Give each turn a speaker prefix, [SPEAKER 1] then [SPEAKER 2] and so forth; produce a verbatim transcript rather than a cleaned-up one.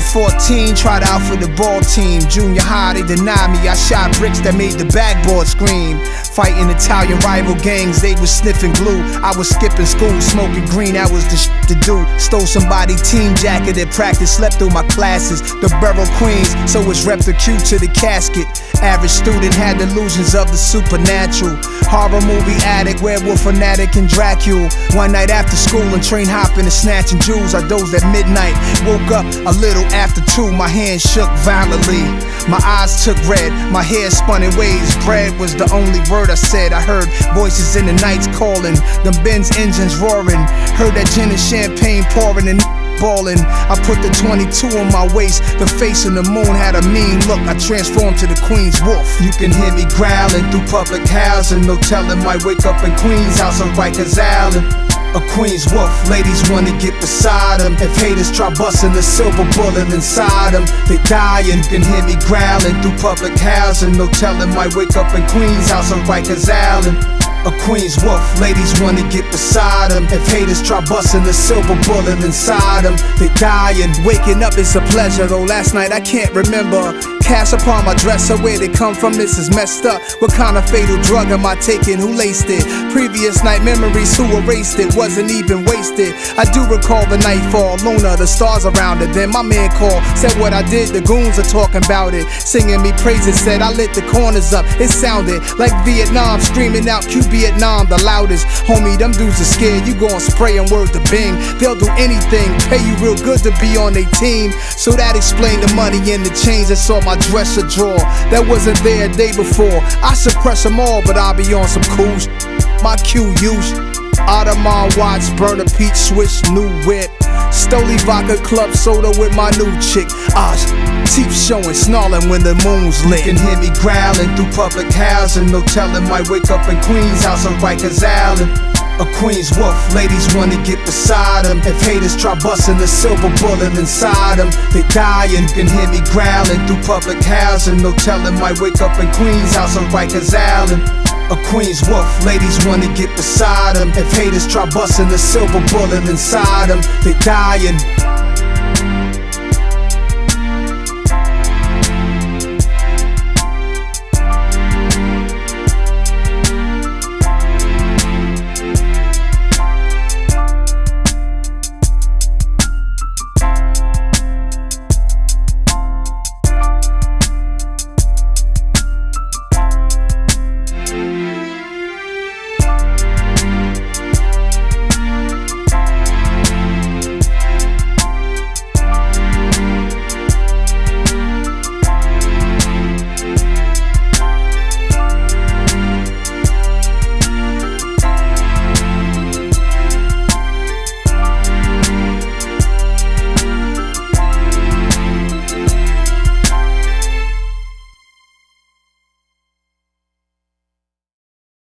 [SPEAKER 1] fourteen, tried out for the ball team. Junior high, they denied me. I shot bricks that made the backboard scream. Fighting Italian rival gangs, they was sniffing glue. I was skipping school, smoking green, that was the sh to do. Stole somebody's team jacket at practice, slept through my classes. The borough Queens, so it's rep the Q to the casket. Average student had delusions of the supernatural. Horror movie addict, werewolf fanatic, and Dracula. One night after school and train hopping and snatching jewels, I dozed at midnight. Woke up a little after two, my hands shook violently. My eyes took red, my hair spun in waves. Bread was the only word I said. I heard voices in the nights calling, them Benz engines roaring. Heard that gin and champagne pouring and ballin'. I put the twenty-two on my waist. The face in the moon had a mean look. I transformed to the Queen's wolf. You can hear me growling through public housing. No telling, might wake up in Queen's house on Rikers Island. A Queen's wolf, ladies wanna get beside him. If haters try busting the silver bullet inside them, they dying. You can hear me growling through public housing. No telling, might wake up in Queen's house on Rikers Island. A Queen's wolf, ladies wanna get beside him. If haters try busting the silver bullet inside them, they dying. Waking up is a pleasure, though last night I can't remember. Cash upon my dresser, where they come from, this is messed up. What kind of fatal drug am I taking? Who laced it? Previous night memories, who erased it? Wasn't even wasted. I do recall the nightfall, Luna, the stars around it. Then my man called, said what I did, the goons are talking about it. Singing me praises, said I lit the corners up. It sounded like Vietnam, screaming out Q Vietnam, the loudest. Homie, them dudes are scared, you gon' spray and word to Bing. They'll do anything, pay you real good to be on their team. So that explained the money and the chains that's on my dresser drawer. That wasn't there a day before. I suppress them all, but I'll be on some cool sh- My Q use Audemars watch, burner peach switch, new whip. Stoli vodka club soda with my new chick. Ah, teeth showing, snarling when the moon's lit. You can hear me growling through public housing. No telling, might wake up in Queen's house on Rikers Island. A Queen's wolf, ladies wanna get beside him. If haters try busting the silver bullet inside them, they dying. You can hear me growling through public housing. No telling, might wake up in Queen's house on Rikers Island. A Queen's wolf, ladies wanna get beside him. If haters try busting the silver bullet inside them, they dying.